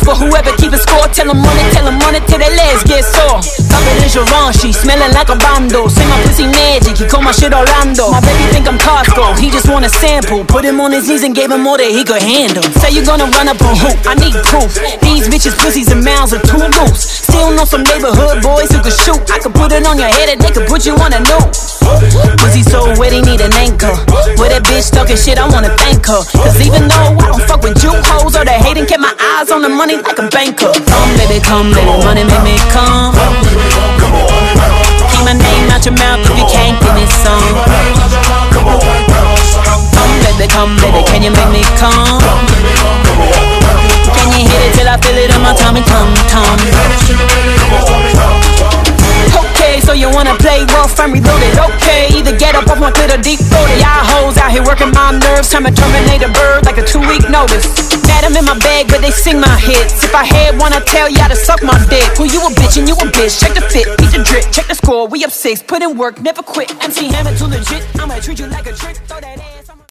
for whoever keep a score. Tell them run it till their legs get sore. Confidential Givenchy, smelling like a bando. Say my pussy magic, he call my shit Orlando. My baby think I'm Costco, he just want a sample. Put him on his knees and gave him more than he could handle. Say you gonna run up on who? I need proof. These bitches pussies and mouths are too loose. Still know some neighborhood boys who could shoot. I could put it on your head and they could put you on a noose. Pussy so wet he need an anchor. With that bitch talking shit, I wanna thank her. Cause even though I don't fuck with you hoes or the hating, kept my eyes on the money like a banker. Come baby, money make me come. Keep my name out your mouth if you can't give me some. Come baby, can you make me come? Can you hit it till I feel it in my tummy, tum-tum? Okay, so you wanna play rough and reloaded? Okay, either get up off my clit or deep throated. Y'all hoes out here working my nerves, trying to terminate a bird like a 2-week notice. Mad I'm in my bag, but they sing my hits. If I had one, I'd tell y'all to suck my dick. Who you a bitch and you a bitch? Check the fit, beat the drip, check the score. We up 6, put in work, never quit. MC Hammer too legit. I'ma treat you like a trick. Throw that ass.